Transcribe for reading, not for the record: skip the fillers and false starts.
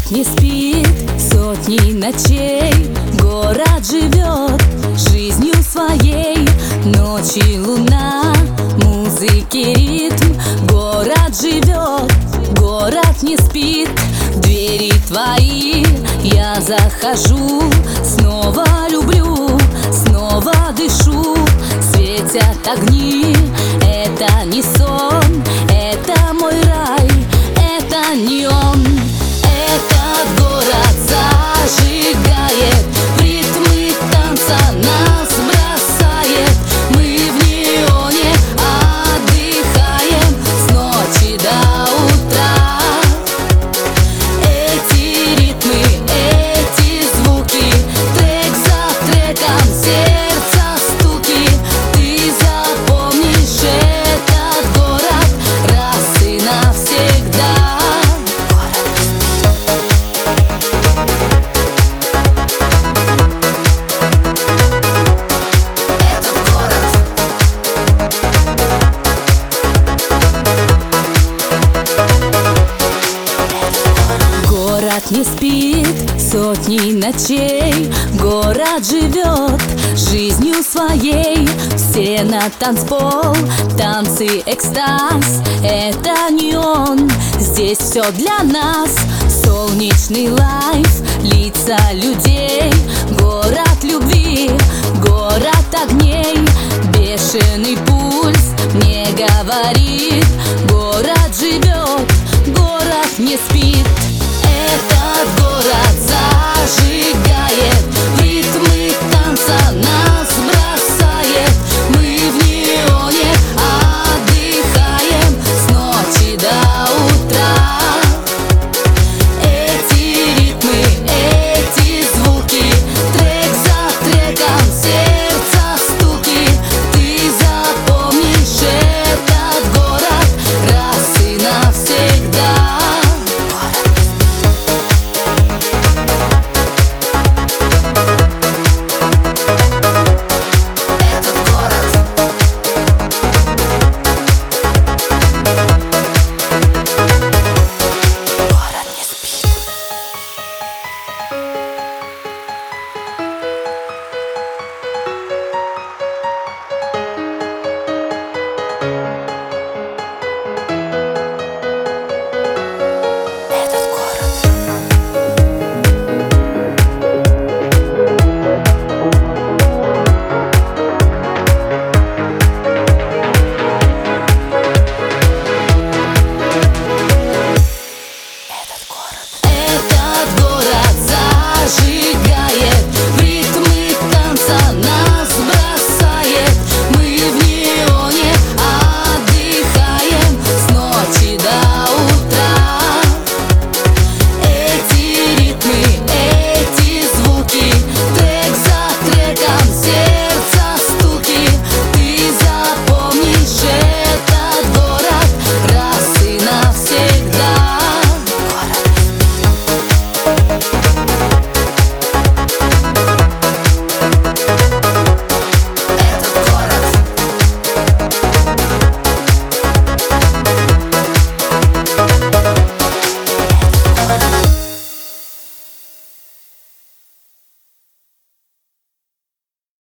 Город не спит сотни ночей, город живет жизнью своей. Ночи луна, музыки ритм, город живет, город не спит. В двери твои я захожу, снова люблю, снова дышу. Светят огни, это не сон, это мой рай, это не он. Этот город зажигает, в ритмы танца нас бросает. Мы в неоне отдыхаем с ночи до утра. Эти ритмы, эти звуки, трек за треком, сердца стуки. Ты запомнишь этот город раз и навсегда. Город не спит сотни ночей, город живет жизнью своей. Все на танцпол, танцы, экстаз, это не он. Здесь все для нас, солнечный лайф, лица людей. Город любви, город огней, бешеный пульс мне говорит: город живет, город не спит. Этот город зажигает,